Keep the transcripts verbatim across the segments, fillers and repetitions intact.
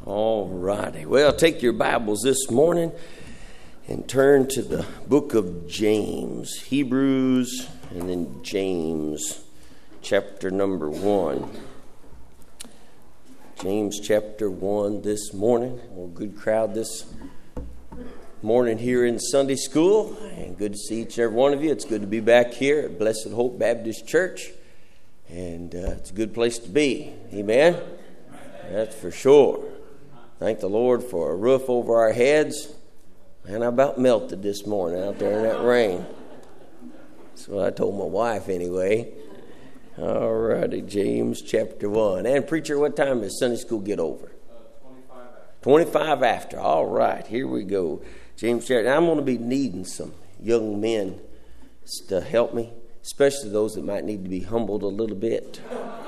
All righty. Well, take your Bibles this morning and turn to the book of James. Hebrews and then James, chapter number one. James chapter one this morning. Well, good crowd this morning here in Sunday school. And good to see each and every one of you. It's good to be back here at Blessed Hope Baptist Church. And uh, it's a good place to be. Amen? That's for sure. Thank the Lord for a roof over our heads. And I about melted this morning out there in that rain. That's what I told my wife anyway. All righty, James chapter one. And preacher, what time does Sunday school get over? Uh, twenty-five after. twenty-five after. All right, here we go. James chapter. I'm going to be needing some young men to help me, especially those that might need to be humbled a little bit,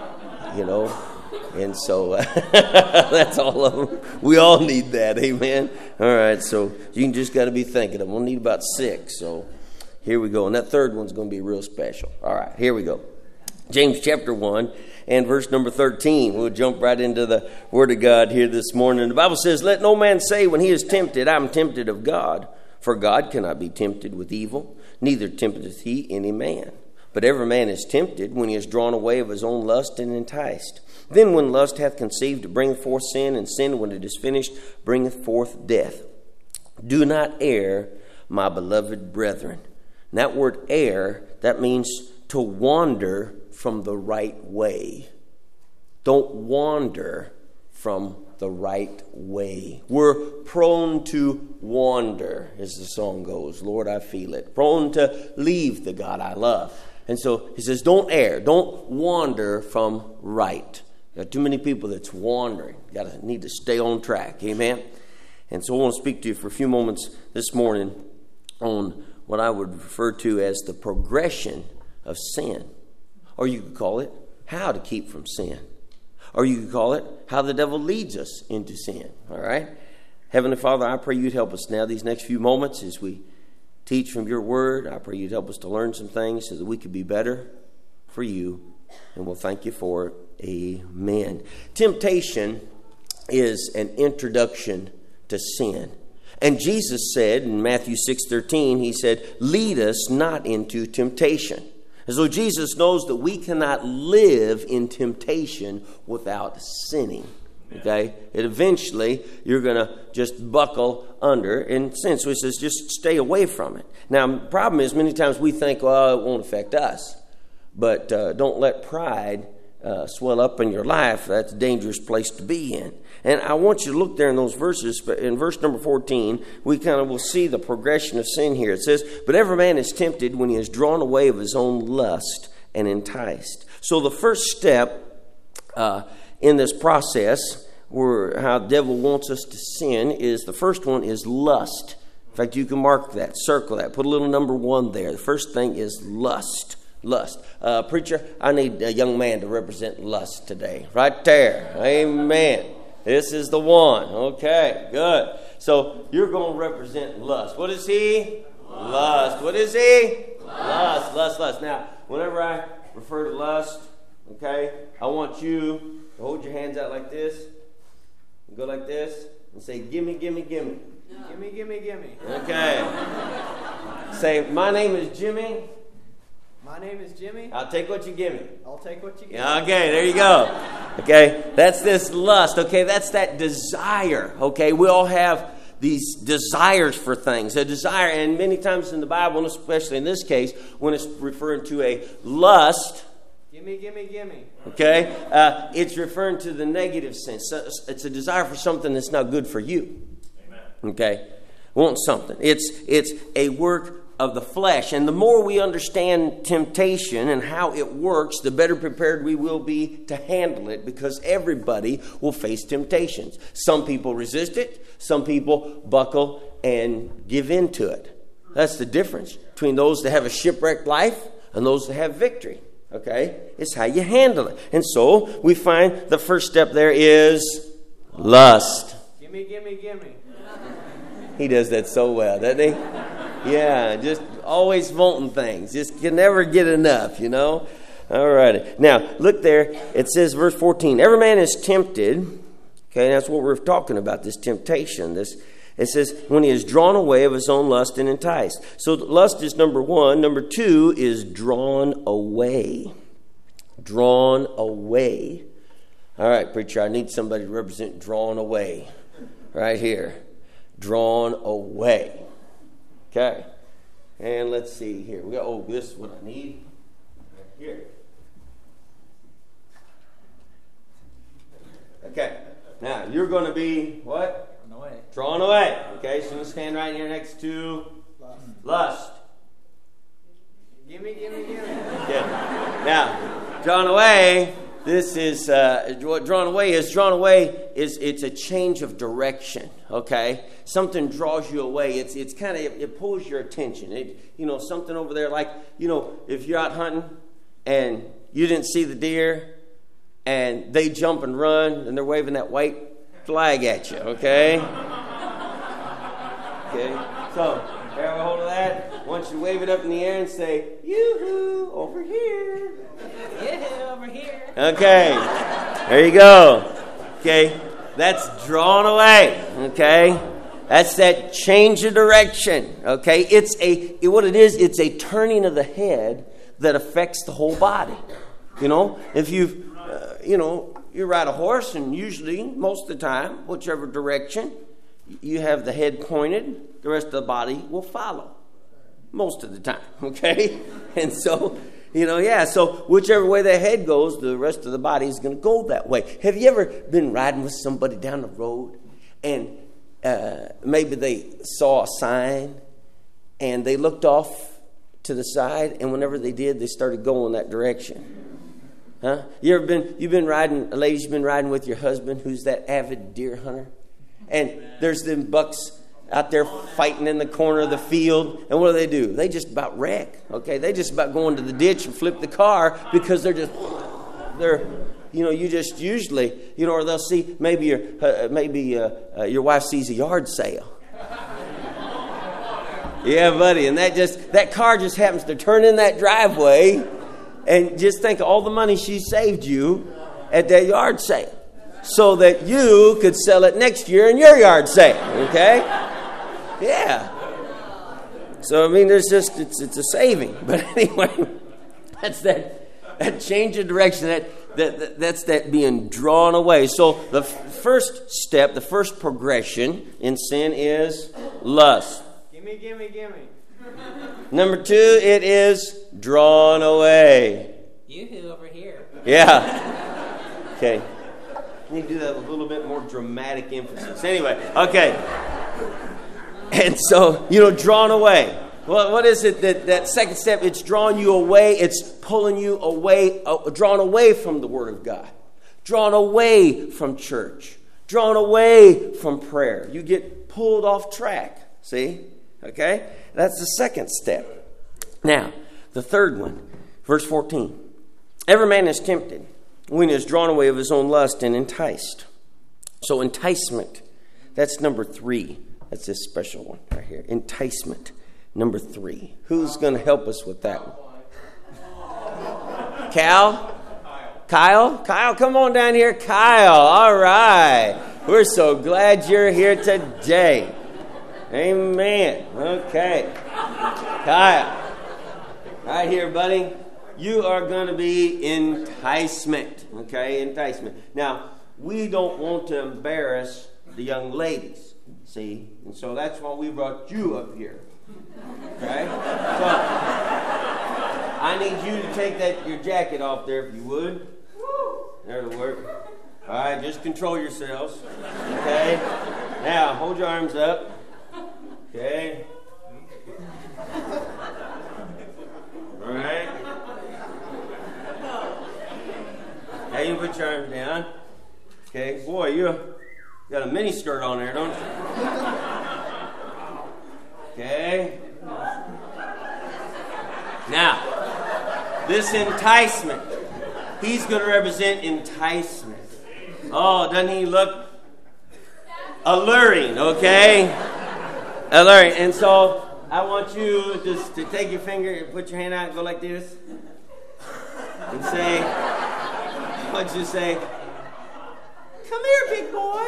you know. And so uh, that's all of them. We all need that, amen. All right, so you can just got to be thinking. I'm going to need about six, so here we go. And that third one's going to be real special. All right, here we go. James chapter one and verse number thirteen. We'll jump right into the Word of God here this morning. The Bible says, "Let no man say when he is tempted, I am tempted of God. For God cannot be tempted with evil, neither tempteth he any man. But every man is tempted when he is drawn away of his own lust and enticed. Then when lust hath conceived, it bringeth forth sin, and sin, when it is finished, bringeth forth death. Do not err, my beloved brethren." And that word err, that means to wander from the right way. Don't wander from the right way. We're prone to wander, as the song goes. Lord, I feel it. Prone to leave the God I love. And so he says, don't err. Don't wander from right. Got too many people that's wandering. You got to need to stay on track. Amen. And so I want to speak to you for a few moments this morning on what I would refer to as the progression of sin. Or you could call it how to keep from sin. Or you could call it how the devil leads us into sin. All right? Heavenly Father, I pray you'd help us now these next few moments as we teach from your word. I pray you'd help us to learn some things so that we could be better for you. And we'll thank you for it. Amen. Temptation is an introduction to sin. And Jesus said in Matthew six thirteen, he said, "Lead us not into temptation." And so Jesus knows that we cannot live in temptation without sinning. Okay? And eventually, you're going to just buckle under in sin. So he says, just stay away from it. Now, the problem is, many times we think, well, it won't affect us. But uh, don't let pride uh, swell up in your life. That's a dangerous place to be in. And I want you to look there in those verses. But in verse number fourteen, we kind of will see the progression of sin here. It says, "But every man is tempted when he is drawn away of his own lust and enticed." So the first step uh, in this process, where how the devil wants us to sin, is the first one is lust. In fact, you can mark that, circle that, put a little number one there. The first thing is lust. Lust. Uh, preacher, I need a young man to represent lust today. Right there. Amen. This is the one. Okay, good. So you're going to represent lust. What is he? Lust. Lust. What is he? Lust. Lust, lust. Now, whenever I refer to lust, okay, I want you to hold your hands out like this. Go like this and say, "Gimme, gimme, gimme." Gimme, gimme, gimme. Okay. Say, "My name is Jimmy. My name is Jimmy. I'll take what you give me." I'll take what you give me. Okay, there you go. Okay, that's this lust. Okay, that's that desire. Okay, we all have these desires for things. A desire, and many times in the Bible, and especially in this case, when it's referring to a lust, gimme, gimme, gimme. Okay, uh, it's referring to the negative sense. It's a desire for something that's not good for you. Amen. Okay, want something. It's it's a work of the flesh. And the more we understand temptation and how it works, the better prepared we will be to handle it, because everybody will face temptations. Some people resist it. Some people buckle and give in to it. That's the difference between those that have a shipwrecked life and those that have victory. Okay? It's how you handle it. And so we find the first step there is lust. Gimme, gimme, gimme. He does that so well, doesn't he? Yeah, just always wanting things. Just can never get enough, you know. All righty. Now, look there. It says, verse fourteen, "Every man is tempted Okay, that's what we're talking about, this temptation. This It says, when he is drawn away of his own lust and enticed. So lust is number one. Number two is drawn away. Drawn away. All right, preacher, I need somebody to represent drawn away. Right here. Drawn away. Okay. And let's see here. We got, oh, this is what I need. Right here. Okay. Now, you're going to be what? Drawn away. Drawn away. Okay, so you stand right here next to lust. lust. Gimme, gimme, gimme. Okay. Now, drawn away, this is, uh, what drawn away is, drawn away is, it's a change of direction, okay? Something draws you away. It's it's kind of, it, it pulls your attention. It, you know, something over there, like, you know, if you're out hunting and you didn't see the deer and they jump and run and they're waving that white flag at you, okay? Okay, so, grab a hold of that. I want you to wave it up in the air and say, yoo-hoo, over here. Yeah, over here. Okay, there you go. Okay, that's drawn away, okay? That's that change of direction, okay? It's a, what it is, it's a turning of the head that affects the whole body. You know, if you've, uh, you know, you ride a horse and usually, most of the time, whichever direction, you have the head pointed, the rest of the body will follow. Most of the time, okay? And so, you know, yeah, so whichever way the head goes, the rest of the body is going to go that way. Have you ever been riding with somebody down the road and uh, maybe they saw a sign and they looked off to the side, and whenever they did, they started going that direction? Huh? You ever been, you've been riding, ladies, you've been riding with your husband who's that avid deer hunter? And there's them bucks out there fighting in the corner of the field. And what do they do? They just about wreck. Okay, they just about go into the ditch and flip the car because they're just, they're, you know, you just usually, you know, or they'll see maybe your, uh, maybe uh, uh, your wife sees a yard sale. Yeah, buddy, and that just, that car just happens to turn in that driveway, and just think of all the money she saved you at that yard sale, so that you could sell it next year in your yard sale, okay? Yeah. So, I mean, there's just, it's it's a saving. But anyway, that's that, that change of direction, that, that, that that's that being drawn away. So the f- first step, the first progression in sin is lust. Gimme, gimme, gimme. Number two, it is drawn away. Yoo-hoo, over here. Yeah. Okay. You need to do that with a little bit more dramatic emphasis. Anyway, okay. And so, you know, drawn away. Well, what is it that that second step? It's drawing you away. It's pulling you away, uh, drawn away from the Word of God. Drawn away from church. Drawn away from prayer. You get pulled off track. See? Okay? That's the second step. Now, the third one, verse fourteen. Every man is tempted when he is drawn away of his own lust and enticed. So enticement, that's number three. That's this special one right here. Enticement, number three. Who's going to help us with that one? Cal? Kyle? Kyle, come on down here. Kyle, all right. We're so glad you're here today. Amen. Okay. Kyle. Right here, buddy. You are going to be enticement. Okay, enticement. Now, we don't want to embarrass the young ladies. See? And so that's why we brought you up here. Okay? So, I need you to take that your jacket off there if you would. That'll work. All right, just control yourselves. Okay? Now, hold your arms up. Okay. All right. Now you put your arms down. Okay. Boy, you got a mini skirt on there, don't you? Okay. Now, this enticement. He's going to represent enticement. Oh, doesn't he look alluring, okay? Alluring. And so I want you just to take your finger and put your hand out and go like this. And say, I want you to say, Come here, big boy.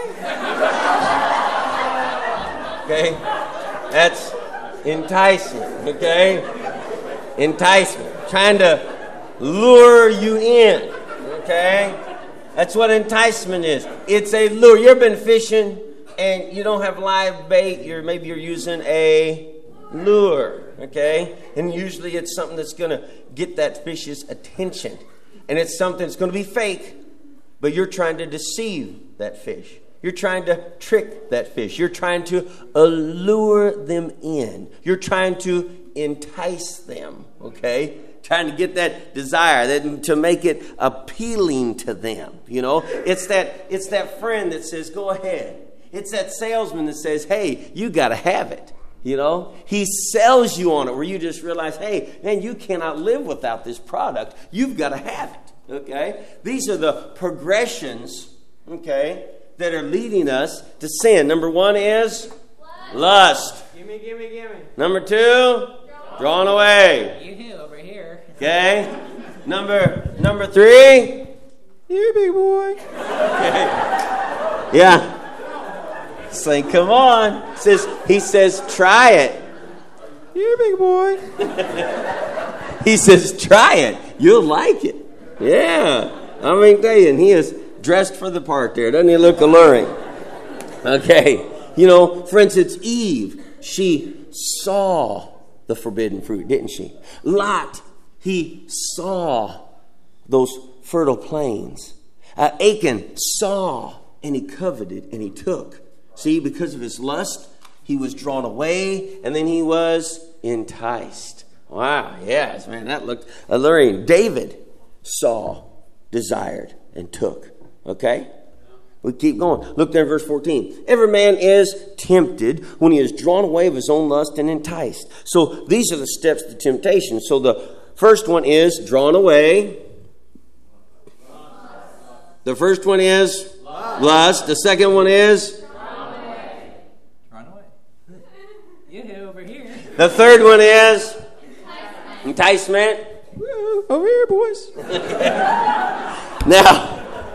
Okay? That's enticement, okay? Enticement. Trying to lure you in, okay? That's what enticement is. It's a lure. You've been fishing and you don't have live bait. You're maybe you're using a lure, okay? And usually it's something that's going to get that fish's attention. And it's something that's going to be fake, but you're trying to deceive that fish. You're trying to trick that fish. You're trying to allure them in. You're trying to entice them, okay? Trying to get that desire, that, to make it appealing to them, you know? It's that, it's that friend that says, go ahead. It's that salesman that says, hey, you got to have it, you know? He sells you on it where you just realize, hey, man, you cannot live without this product. You've got to have it, okay? These are the progressions, okay, that are leading us to sin. Number one is lust. lust. Gimme, gimme, gimme. Number two, drawn away. You over here. Okay. Number number three, you big boy. Okay. Yeah. Say, come on. Says he says, try it. You big boy. He says, try it. You'll like it. Yeah. I mean, tell you, and he is dressed for the part there. Doesn't he look alluring? Okay. You know, for instance, Eve, she saw the forbidden fruit, didn't she? Lot, he saw those fertile plains. Uh, Achan saw and he coveted and he took. See, because of his lust, he was drawn away and then he was enticed. Wow, yes, man, that looked alluring. David saw, desired, and took. Okay? We keep going. Look there in verse fourteen. Every man is tempted when he is drawn away of his own lust and enticed. So these are the steps to temptation. So the first one is drawn away. The first one is lust. lust. The second one is Drawn away. Drawn away. You over here. The third one is enticement. enticement. Woo, over here, boys. Now,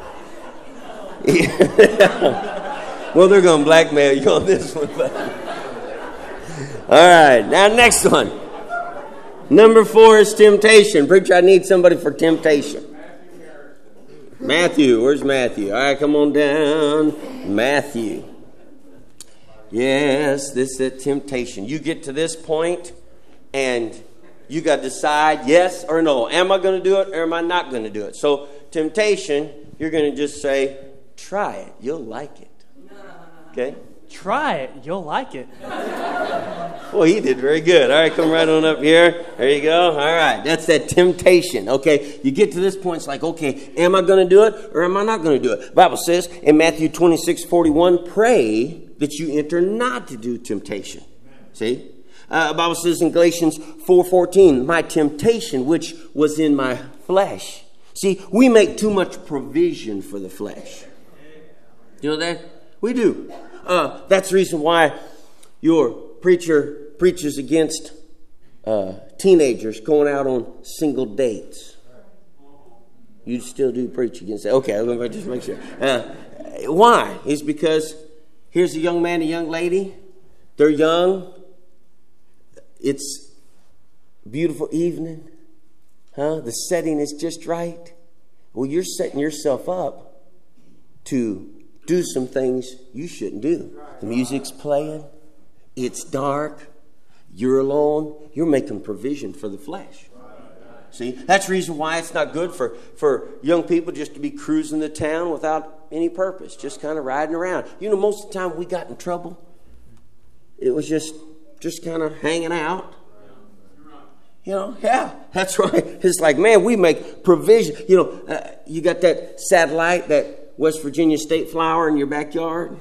well, they're going to blackmail you on this one. But. All right. Now, next one. Number four is temptation. Preacher, I need somebody for temptation. Matthew. Where's Matthew? All right, come on down. Matthew. Yes, this is a temptation. You get to this point and you got to decide yes or no. Am I going to do it or am I not going to do it? So, temptation, you're going to just say, try it. You'll like it. Okay? Try it. You'll like it. Well, he did very good. All right, come right on up here. There you go. All right. That's that temptation. Okay? You get to this point, it's like, okay, am I going to do it or am I not going to do it? The Bible says in Matthew twenty-six forty-one, pray that you enter not to do temptation. See? Uh, the Bible says in Galatians four fourteen, my temptation which was in my flesh. See, we make too much provision for the flesh. You know that? We do. Uh, that's the reason why your preacher preaches against uh, teenagers going out on single dates. You still do preach against that. Okay, let me just make sure. Uh, why? It's because here's a young man, a young lady. They're young. It's a beautiful evening. Huh? The setting is just right. Well, you're setting yourself up to do some things you shouldn't do. The music's playing. It's dark. You're alone. You're making provision for the flesh. See, that's the reason why it's not good for, for young people just to be cruising the town without any purpose, just kind of riding around. You know, most of the time we got in trouble. It was just, just kind of hanging out. You know, yeah, that's right. It's like, man, we make provision. You know, uh, you got that satellite, that West Virginia state flower in your backyard.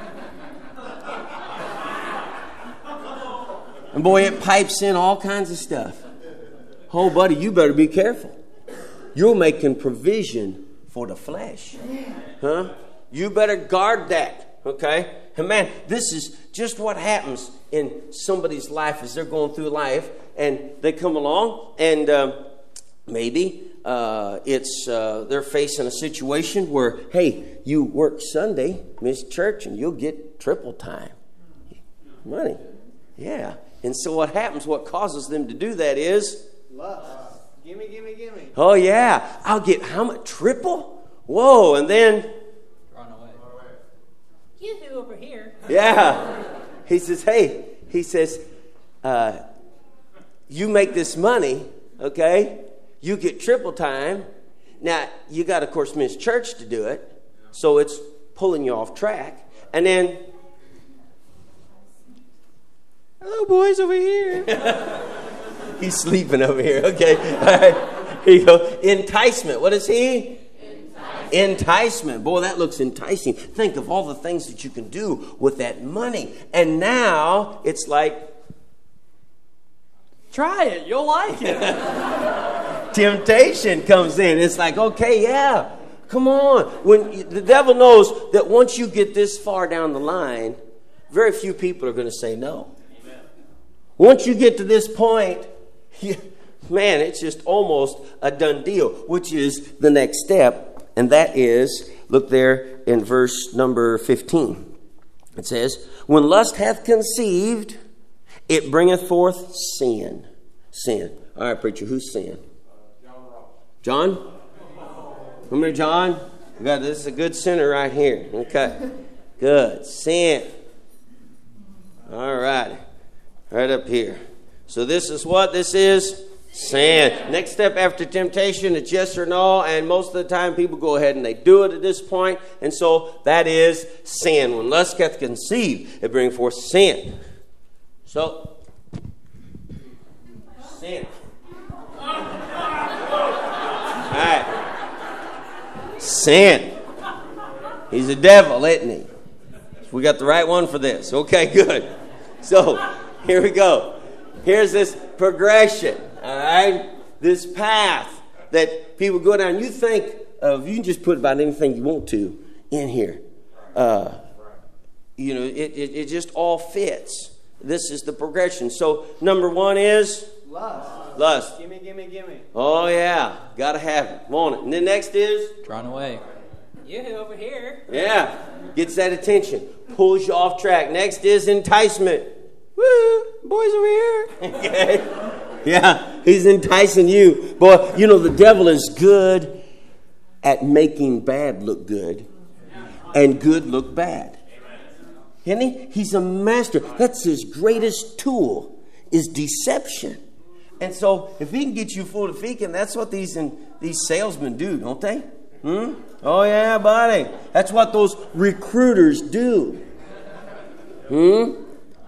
And boy, it pipes in all kinds of stuff. Oh, buddy, you better be careful. You're making provision for the flesh. Huh? You better guard that, okay? And man, this is just what happens in somebody's life as they're going through life. And they come along and uh, maybe uh, it's uh, they're facing a situation where, hey, you work Sunday, miss church, and you'll get triple time money. Yeah. And so what happens, what causes them to do that is lust. Gimme, gimme, gimme. Oh, yeah. I'll get how much? Triple? Whoa. And then Run away. You two over here. Yeah. He says, hey, he says, uh, you make this money, okay? You get triple time. Now, you got, of course, miss church to do it. So it's pulling you off track. And then, hello, boys over here. He's sleeping over here. Okay. All right. Here you go. Enticement. What is he? Enticement. Enticement. Boy, that looks enticing. Think of all the things that you can do with that money. And now it's like, Try it. You'll like it. temptation comes in. It's like, okay, yeah, come on. When you, the devil knows that once you get this far down the line, very few people are going to say no. Amen. Once you get to this point, you, man, it's just almost a done deal, which is the next step. And that is, look there in verse number fifteen. It says, when lust hath conceived, it bringeth forth sin. Sin. All right, preacher, who's sin? John? Remember John? We got, this is a good sinner right here. Okay. Good. Sin. All right. Right up here. So this is what this is? Sin. Next step after temptation, it's yes or no. And most of the time people go ahead and they do it at this point. And so that is sin. When lust hath conceived, it brings forth sin. So, sin. All right. Sin. He's a devil, isn't he? We got the right one for this. Okay, good. So, here we go. Here's this progression, all right? This path that people go down. You think of, you can just put about anything you want to in here. Uh, you know, it, it, it just all fits. This is the progression. So, number one is? Lust. Lust. Gimme, gimme, gimme. Oh, yeah. Got to have it. Want it. And then next is? Drawn away. You over here. Yeah. Gets that attention. Pulls you off track. Next is enticement. Woo, boys over here. Okay. Yeah, he's enticing you. Boy, you know, the devil is good at making bad look good and good look bad. Isn't he? He's a master. That's his greatest tool, is deception. And so if he can get you full of feeking, that's what these in, these salesmen do, don't they? Hmm? Oh, yeah, buddy. That's what those recruiters do. Hmm?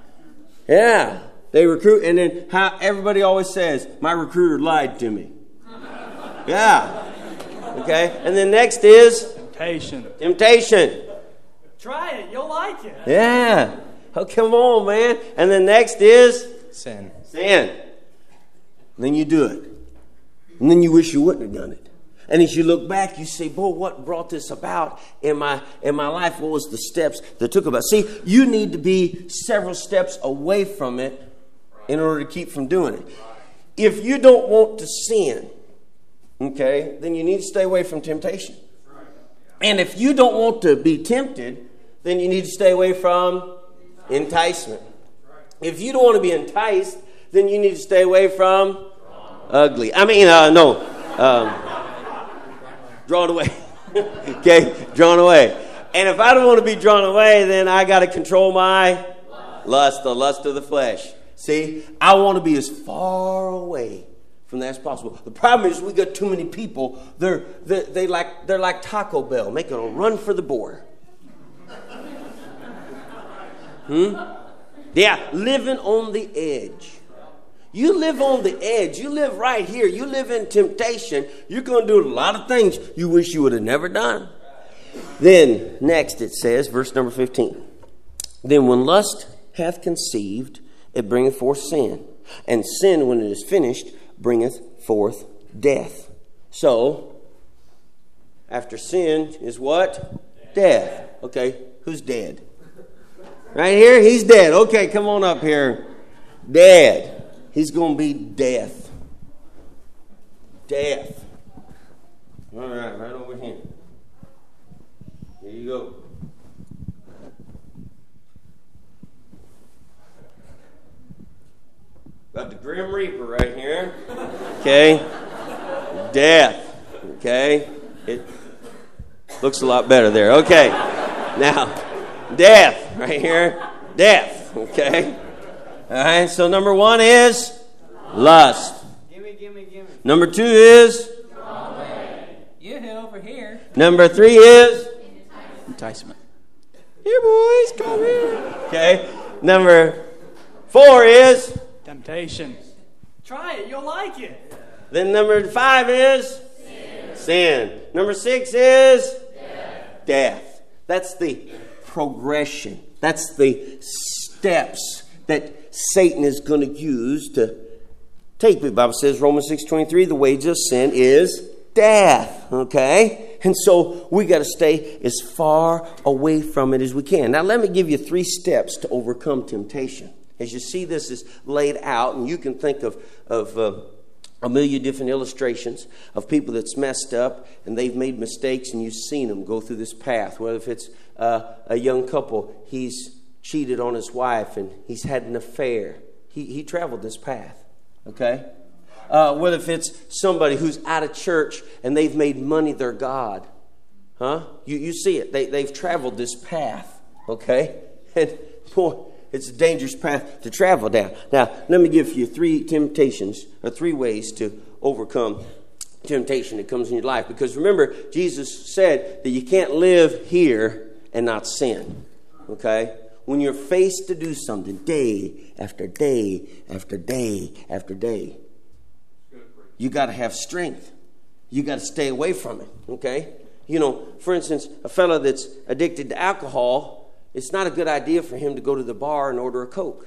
Yeah, they recruit, and then how everybody always says, my recruiter lied to me. Yeah. Okay, and then next is? Temptation. Temptation. Try it. You'll like it. Yeah. Oh, come on, man. And then next is? Sin. Sin. Then you do it. And then you wish you wouldn't have done it. And as you look back, you say, boy, what brought this about in my in my life? What was the steps that took about? See, you need to be several steps away from it in order to keep from doing it. If you don't want to sin, okay, then you need to stay away from temptation. And if you don't want to be tempted, then you need to stay away from enticement. If you don't want to be enticed, then you need to stay away from ugly. I mean, uh, no. Um, drawn away. Okay? Drawn away. And if I don't want to be drawn away, then I got to control my lust, the lust of the flesh. See? I want to be as far away from that as possible. The problem is we got too many people. They're, they're, they like, they're like Taco Bell, making a run for the border. Hmm? Yeah, living on the edge. You live on the edge. You live right here. You live in temptation. You're going to do a lot of things you wish you would have never done. Then, next it says, verse number fifteen. Then when lust hath conceived, it bringeth forth sin. And sin, when it is finished, bringeth forth death. So, after sin is what? Death. Okay, who's dead? Right here, he's dead. Okay, come on up here. Dead. He's going to be death. Death. All right, right over here. Here you go. Got the Grim Reaper right here. Okay. Death. Okay. It looks a lot better there. Okay. Now, death right here. Death. Okay. All right. So number one is lust. Gimme, gimme, gimme. Number two is You over here. number three is Enticement. here, boys, come here. Okay. Number four is Temptation. Try it. You'll like it. then number five is sin. sin. Number six is death. death. That's the progression. That's the steps that Satan is going to use to take. The Bible says, Romans six twenty-three, the wages of sin is death. Okay? And so we got to stay as far away from it as we can. Now let me give you three steps to overcome temptation. As you see this is laid out, and you can think of, of uh, a million different illustrations of people that's messed up and they've made mistakes, and you've seen them go through this path. Whether if it's uh, a young couple, he's cheated on his wife and he's had an affair. He, he traveled this path, okay? Uh, whether if it's somebody who's out of church and they've made money their God. Huh? You, you see it. They, they've traveled this path, okay? And boy, it's a dangerous path to travel down. Now, let me give you three temptations, or three ways to overcome temptation that comes in your life. Because remember, Jesus said that you can't live here and not sin. Okay? When you're faced to do something day after day after day after day, you got to have strength. You got to stay away from it. Okay? You know, for instance, a fellow that's addicted to alcohol, it's not a good idea for him to go to the bar and order a Coke.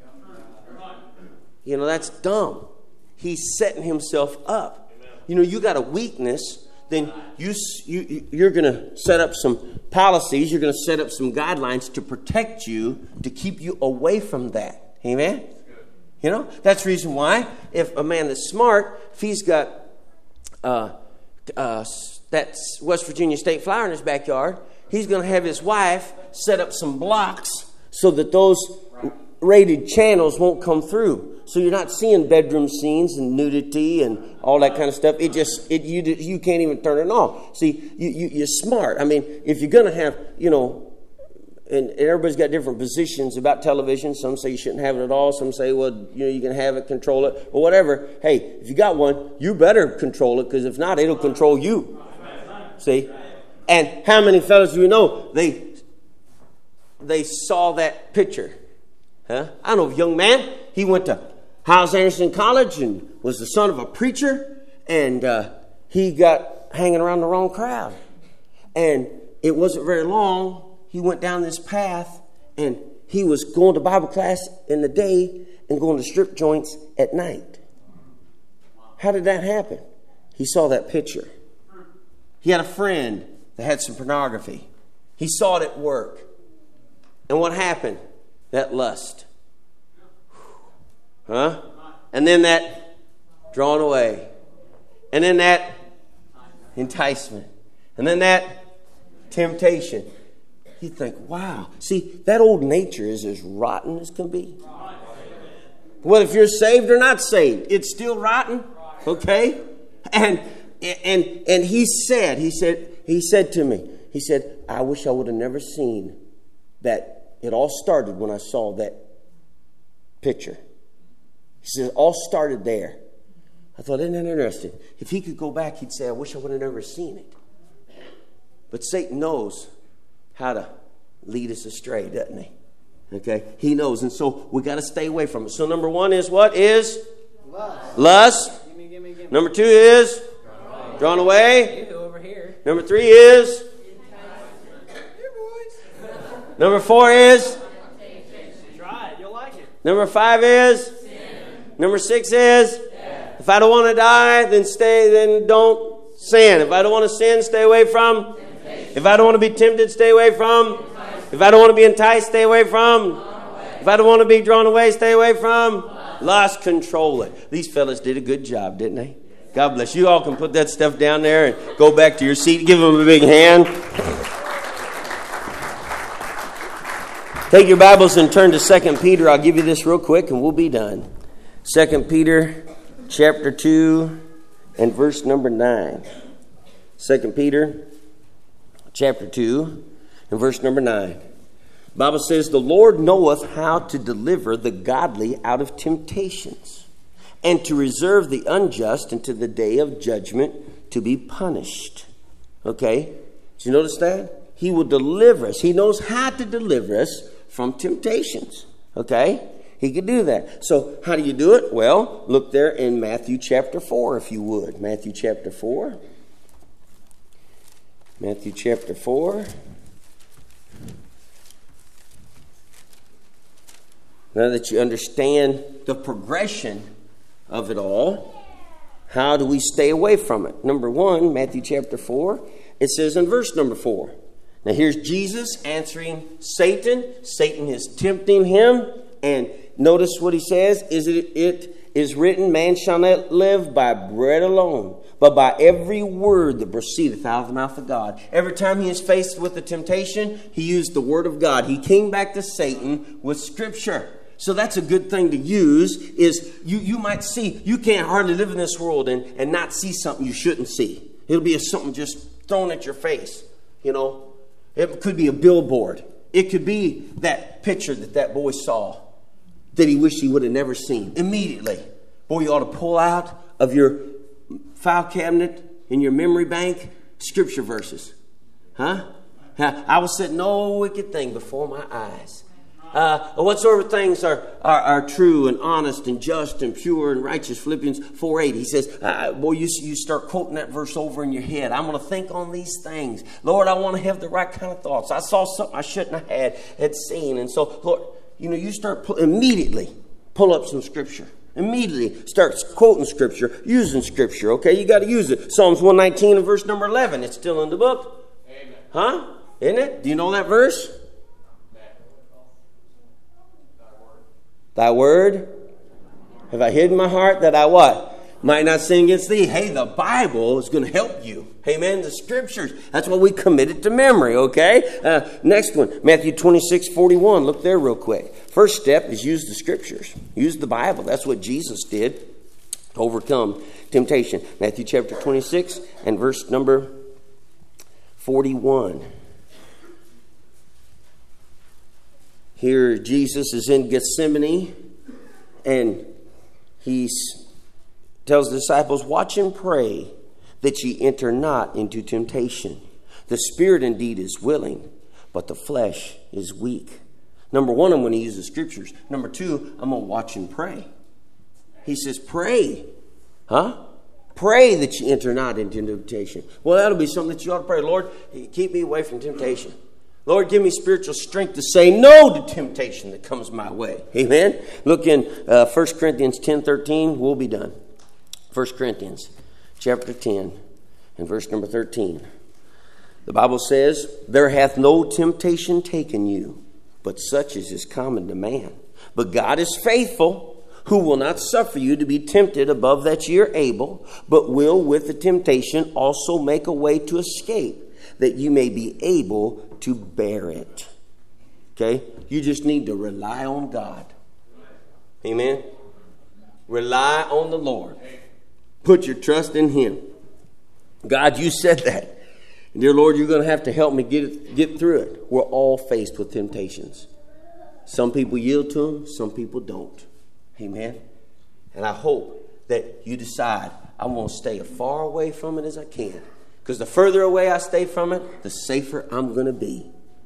You know, that's dumb. He's setting himself up. You know, you got a weakness, then you, you, you're going to set up some policies. You're going to set up some guidelines to protect you, to keep you away from that. Amen? You know, that's the reason why if a man that's smart, if he's got uh, uh, that West Virginia State Flower in his backyard, he's going to have his wife set up some blocks so that those rated channels won't come through. So you're not seeing bedroom scenes and nudity and all that kind of stuff. It just, it you you can't even turn it off. See, you, you, you're smart. I mean, if you're going to have, you know, and, and everybody's got different positions about television. Some say you shouldn't have it at all. Some say, well, you know, you can have it, control it, or whatever. Hey, if you got one, you better control it, because if not, it'll control you. See? And how many fellas do you know, they they saw that picture? Huh? I know of a young man. He went to Hyles Anderson College and was the son of a preacher. And uh, he got hanging around the wrong crowd. And it wasn't very long. He went down this path. And he was going to Bible class in the day and going to strip joints at night. How did that happen? He saw that picture. He had a friend that had some pornography. He saw it at work. And what happened? That lust. Huh? And then that drawn away. And then that enticement. And then that temptation. You think, wow. See, that old nature is as rotten as can be. Well, if you're saved or not saved, it's still rotten. Okay? And and and he said, he said, he said to me, he said, I wish I would have never seen that. It all started when I saw that picture. He said, it all started there. I thought, isn't that interesting? If he could go back, he'd say, I wish I would have never seen it. But Satan knows how to lead us astray, doesn't he? Okay? He knows. And so we got to stay away from it. So number one is what is? Lust. Lust. Gimme, gimme, gimme. Number two is? Drawn away. You over here. Number three is? Number four is? Try it. You'll like it. Number five is? Sin. Number six is? Death. If I don't want to die, then stay, then don't sin. If I don't want to sin, stay away from? Temptation. If I don't want to be tempted, stay away from? Enticed. If I don't want to be enticed, stay away from? If I don't want to be drawn away, stay away from? Lust. Lust, control it. These fellas did a good job, didn't they? God bless you. All can put that stuff down there and go back to your seat. Give them a big hand. Take your Bibles and turn to Second Peter. I'll give you this real quick and we'll be done. Second Peter chapter two and verse number nine. Second Peter chapter two and verse number nine. The Bible says, the Lord knoweth how to deliver the godly out of temptations, and to reserve the unjust unto the day of judgment to be punished. Okay? Did you notice that? He will deliver us. He knows how to deliver us from temptations. Okay? He could do that. So how do you do it? Well, look there in Matthew chapter four, if you would. Matthew chapter four. Matthew chapter four. Now that you understand the progression of it all, how do we stay away from it? Number one, Matthew chapter four, it says in verse number four. Now here's Jesus answering Satan. Satan is tempting him. And notice what he says. Is it, it is written, man shall not live by bread alone, but by every word that proceedeth out of the mouth of God. Every time he is faced with a temptation, he used the word of God. He came back to Satan with Scripture. So that's a good thing to use. Is you, you might see, you can't hardly live in this world and, and not see something you shouldn't see. It'll be a, something just thrown at your face. You know, it could be a billboard. It could be that picture that that boy saw that he wished he would have never seen. Immediately, boy, you ought to pull out of your file cabinet in your memory bank Scripture verses. Huh? I will set no wicked thing before my eyes. Uh, whatsoever things are, are, are true and honest and just and pure and righteous. Philippians four eight. He says, uh, boy, you, you start quoting that verse over in your head. I'm going to think on these things. Lord, I want to have the right kind of thoughts. I saw something I shouldn't have had, had seen. And so, Lord, you know, you start pu- immediately pull up some Scripture. Immediately start quoting Scripture, using Scripture. Okay, you got to use it. Psalms one nineteen and verse number eleven. It's still in the book. Amen. Huh? Isn't it? Do you know that verse? Thy word have I hid in my heart that I what? Might not sin against thee. Hey, the Bible is going to help you. Amen. The Scriptures. That's why we commit it to memory, okay? Uh, next one, Matthew twenty-six forty-one. Look there real quick. First step is use the Scriptures. Use the Bible. That's what Jesus did to overcome temptation. Matthew chapter twenty-six and verse number forty-one. Here Jesus is in Gethsemane and he tells the disciples, watch and pray that ye enter not into temptation. The spirit indeed is willing, but the flesh is weak. Number one, I'm going to use the Scriptures. Number two, I'm going to watch and pray. He says, pray. Huh? Pray that you enter not into temptation. Well, that'll be something that you ought to pray. Lord, keep me away from temptation. Lord, give me spiritual strength to say no to temptation that comes my way. Amen? Look in uh, First Corinthians ten thirteen. We'll be done. First Corinthians chapter ten and verse number thirteen. The Bible says, there hath no temptation taken you, but such as is common to man. But God is faithful, who will not suffer you to be tempted above that ye are able, but will with the temptation also make a way to escape, that you may be able to bear it. Okay? You just need to rely on God. Amen? Rely on the Lord. Put your trust in Him. God, you said that. Dear Lord, you're going to have to help me get it, get through it. We're all faced with temptations. Some people yield to them. Some people don't. Amen? And I hope that you decide, I want to stay as far away from it as I can. Because the further away I stay from it, the safer I'm going to be.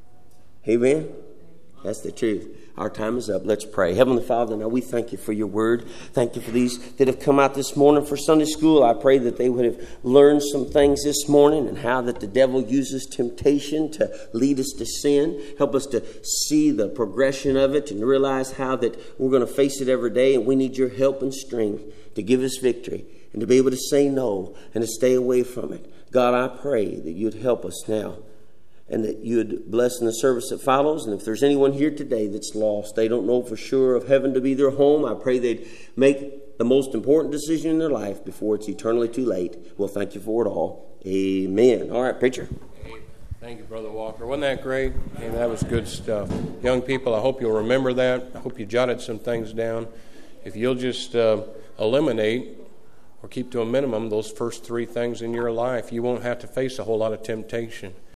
Amen? That's the truth. Our time is up. Let's pray. Heavenly Father, now we thank you for your word. Thank you for these that have come out this morning for Sunday school. I pray that they would have learned some things this morning and how that the devil uses temptation to lead us to sin. Help us to see the progression of it and realize how that we're going to face it every day, and we need your help and strength to give us victory and to be able to say no and to stay away from it. God, I pray that you'd help us now and that you'd bless in the service that follows. And if there's anyone here today that's lost, they don't know for sure of heaven to be their home, I pray they'd make the most important decision in their life before it's eternally too late. We'll thank you for it all. Amen. All right, preacher. Thank you, Brother Walker. Wasn't that great? Hey, that was good stuff. Young people, I hope you'll remember that. I hope you jotted some things down. If you'll just uh, eliminate or keep to a minimum those first three things in your life, you won't have to face a whole lot of temptation.